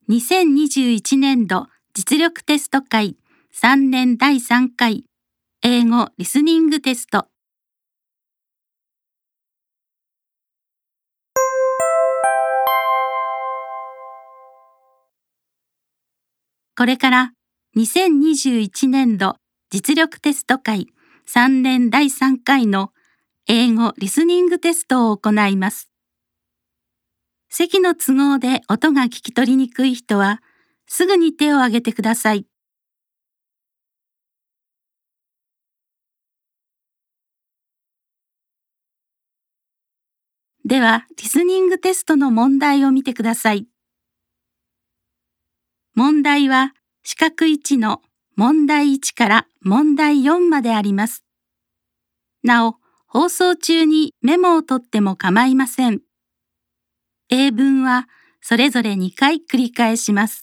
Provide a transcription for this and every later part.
2021年度実力テスト会3年第3回英語リスニングテスト。これから2021年度実力テスト会3年第3回の英語リスニングテストを行います。席の都合で音が聞き取りにくい人はすぐに手を挙げてください。では、リスニングテストの問題を見てください。問題は四角1の問題1から問題4まであります。なお、放送中にメモを取っても構いません。英文はそれぞれ2回繰り返します。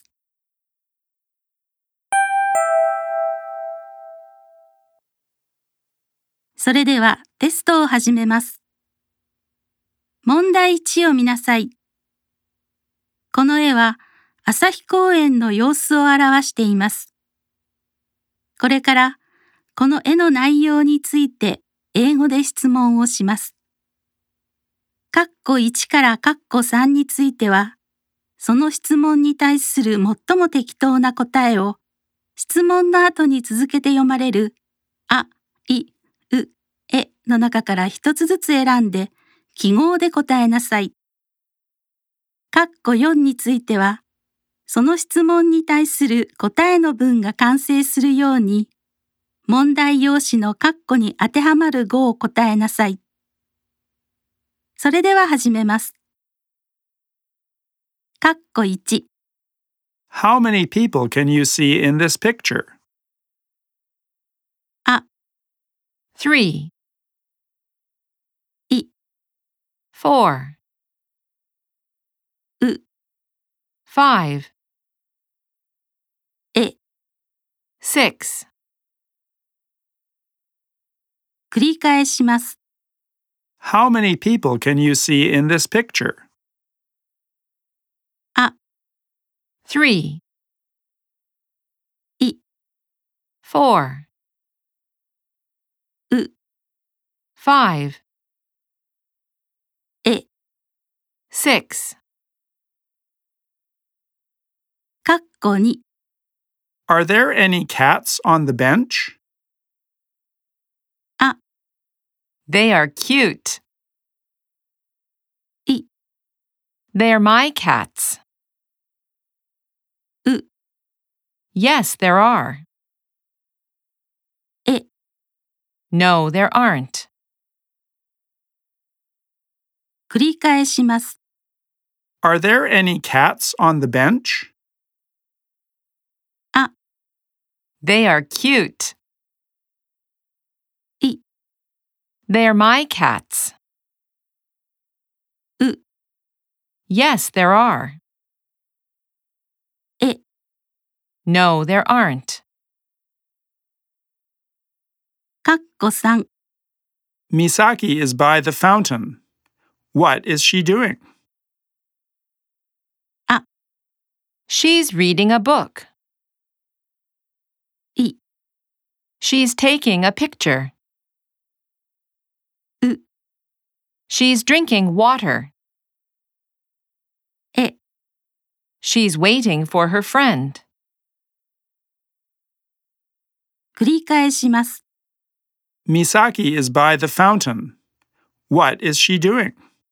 それではテストを始めます。問題1を見なさい。この絵は旭公園の様子を表しています。これからこの絵の内容について英語で質問をします。括弧1から括弧3については、その質問に対する最も適当な答えを質問の後に続けて読まれるあ、い、う、えの中から一つずつ選んで記号で答えなさい。括弧4については、その質問に対する答えの文が完成するように、問題用紙の括弧に当てはまる語を答えなさい。それでは始めます。括弧1。 How many people can you see in this picture? あ、 3, い、 4, う、 5, え。 6. 繰り返します。 How many people can you see in this picture? あ、 3, い、 4, う、 5, え。 6. 括弧2。 Are there any cats on the bench? あ、 They are cute. い、 They're my cats. う、 Yes, there are. え。 No, there aren't. 繰り返します。 Are there any cats on the bench? あ、 They are cute. い、 They're my cats. う、 Yes, there are. え。 No, there aren't. 括弧3。 Misaki is by the fountain. What is she doing? あ、 She's reading a book. い、 She's taking a picture. う、 She's drinking water. え。 She's waiting for her friend. 繰り返します。 Misaki is by the fountain. What is she doing?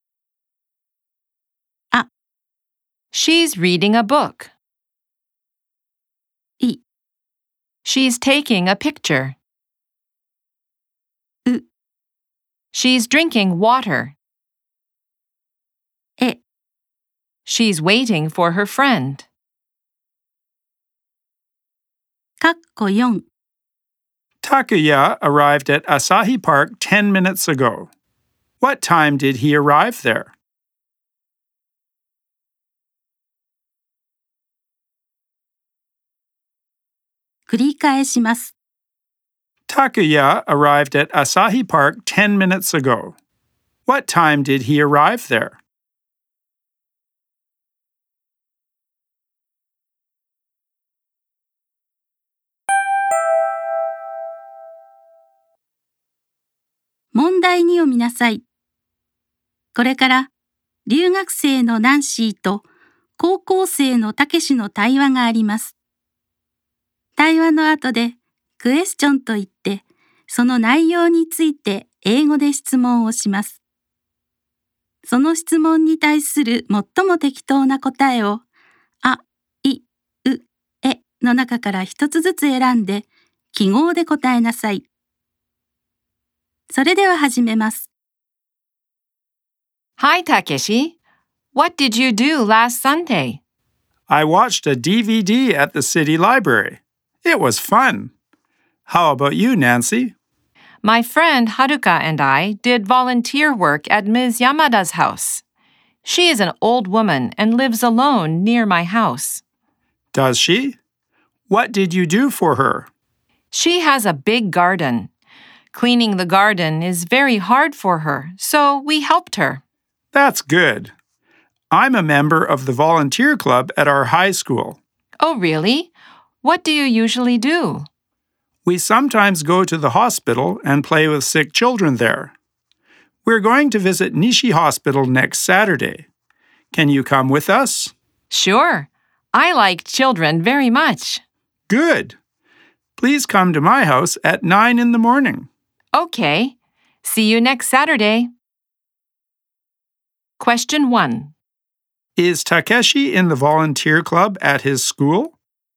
あ、 She's reading a book. い、 She's taking a picture. う、 She's drinking water. え。 She's waiting for her friend. 括弧4。 Takuya arrived at Asahi Park 10 minutes ago. What time did he arrive there? 繰り返します。 Takuya arrived at Asahi Park 10 minutes ago. What time did he arrive there? 題2を見なさい。これから留学生のナンシーと高校生のたけしの対話があります。対話の後でクエスチョンと言って、その内容について英語で質問をします。その質問に対する最も適当な答えを、あ、い、う、えの中から一つずつ選んで記号で答えなさい。それでは始めます。 Hi, Takeshi. What did you do last Sunday? I watched a DVD at the city library. It was fun. How about you, Nancy? My friend Haruka and I did volunteer work at Ms. Yamada's house. She is an old woman and lives alone near my house. Does she? What did you do for her? She has a big garden. Cleaning the garden is very hard for her, so we helped her. That's good. I'm a member of the volunteer club at our high school. Oh, really? What do you usually do? We sometimes go to the hospital and play with sick children there. We're going to visit Nishi Hospital next Saturday. Can you come with us? Sure. I like children very much. Good. Please come to my house at 9 in the morning. Okay. See you next Saturday. Question 1. Is Takeshi in the volunteer club at his school?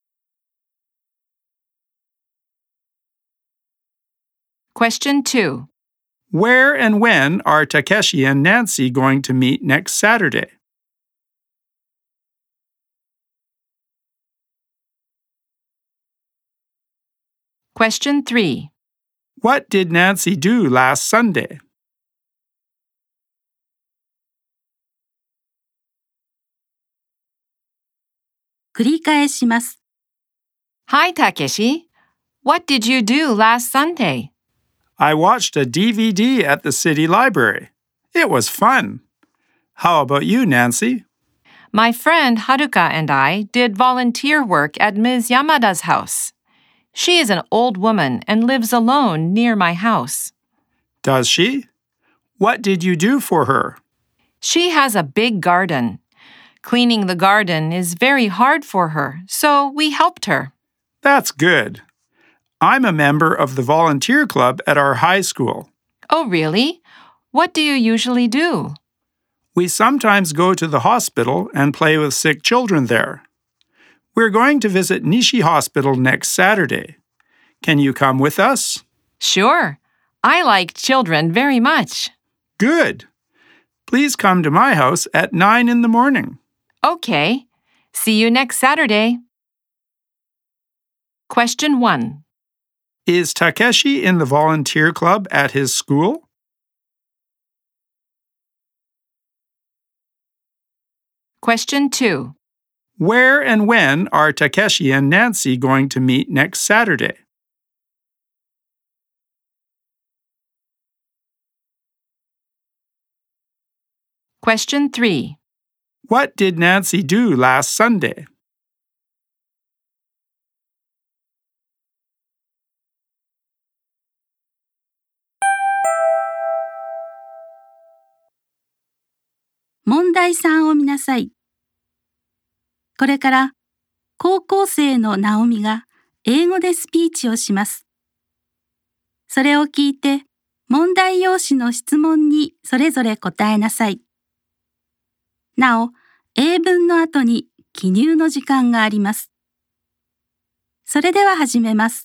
Question 2. Where and when are Takeshi and Nancy going to meet next Saturday? Question 3. What did Nancy do last Sunday? 「繰り返します。 Hi, Takeshi. What did you do last Sunday? I watched a DVD at the city library. It was fun. How about you, Nancy? My friend Haruka and I did volunteer work at Ms. Yamada's house. She is an old woman and lives alone near my house. Does she? What did you do for her? She has a big garden. Cleaning the garden is very hard for her, so we helped her. That's good. I'm a member of the volunteer club at our high school. Oh, really? What do you usually do? We sometimes go to the hospital and play with sick children there. We're going to visit Nishi Hospital next Saturday. Can you come with us? Sure. I like children very much. Good. Please come to my house at 9 in the morning. Okay. See you next Saturday. Question 1. Is Takeshi in the volunteer club at his school? Question 2. Where and when are Takeshi and Nancy going to meet next Saturday? Question 3. What did Nancy do last Sunday? 問題3を見なさい。これから高校生のナオミが英語でスピーチをします。それを聞いて問題用紙の質問にそれぞれ答えなさい。なお、英文の後に記入の時間があります。それでは始めます。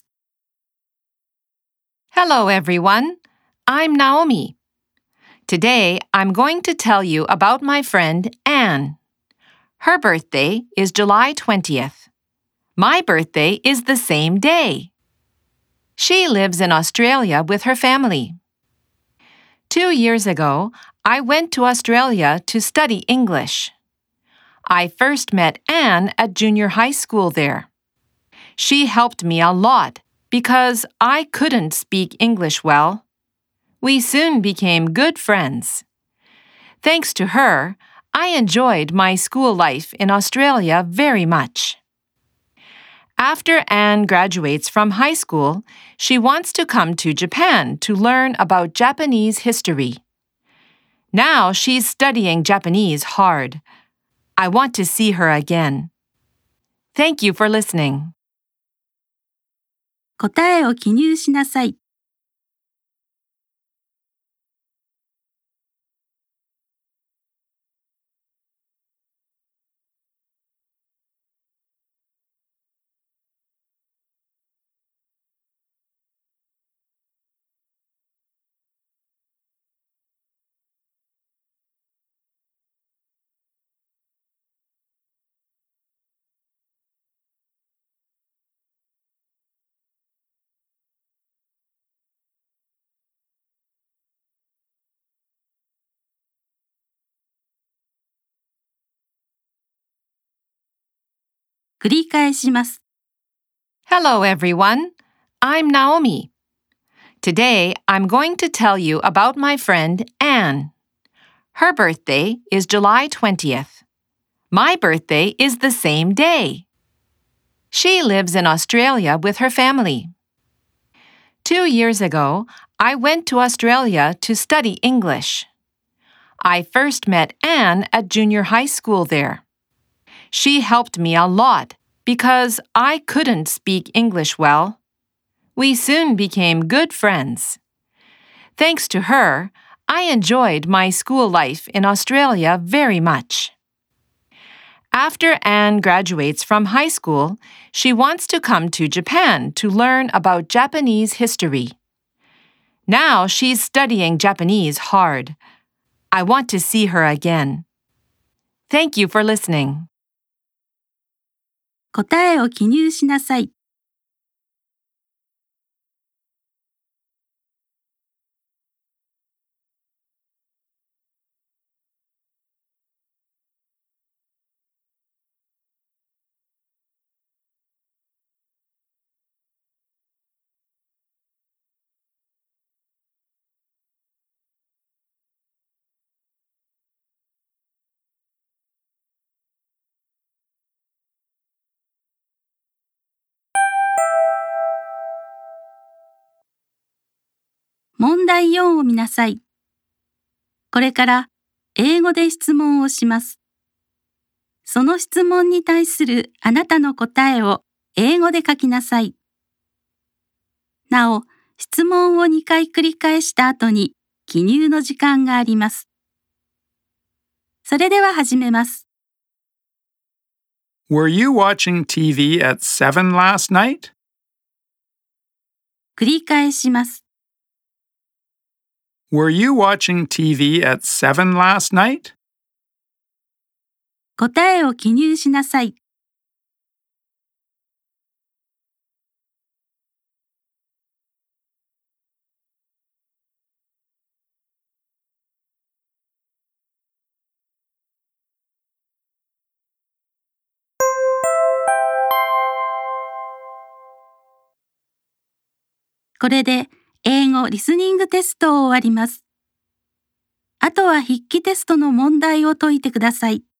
Hello, everyone. I'm Naomi. Today, I'm going to tell you about my friend Anne. Her birthday is July 20th. My birthday is the same day. She lives in Australia with her family. 2 years ago, I went to Australia to study English. I first met Anne at junior high school there. She helped me a lot because I couldn't speak English well. We soon became good friends. Thanks to her, I enjoyed my school life in Australia very much. After Anne graduates from high school, she wants to come to Japan to learn about Japanese history. Now she's studying Japanese hard. I want to see her again. Thank you for listening. 答えを記入しなさい。繰り返します。 Hello, everyone. I'm Naomi. Today, I'm going to tell you about my friend Anne. Her birthday is July 20th. My birthday is the same day. She lives in Australia with her family. 2 years ago, I went to Australia to study English. I first met Anne at junior high school there. She helped me a lot because I couldn't speak English well. We soon became good friends. Thanks to her, I enjoyed my school life in Australia very much. After Anne graduates from high school, she wants to come to Japan to learn about Japanese history. Now she's studying Japanese hard. I want to see her again. Thank you for listening. 答えを記入しなさい。問題4を見なさい。これから英語で質問をします。その質問に対するあなたの答えを英語で書きなさい。なお、質問を2回繰り返した後に記入の時間があります。それでは始めます。 Were you watching TV at 7 last night? 繰り返します。 Were you watching TV at 7 last night? 答えを記入しなさい。これで英語リスニングテストを終わります。あとは筆記テストの問題を解いてください。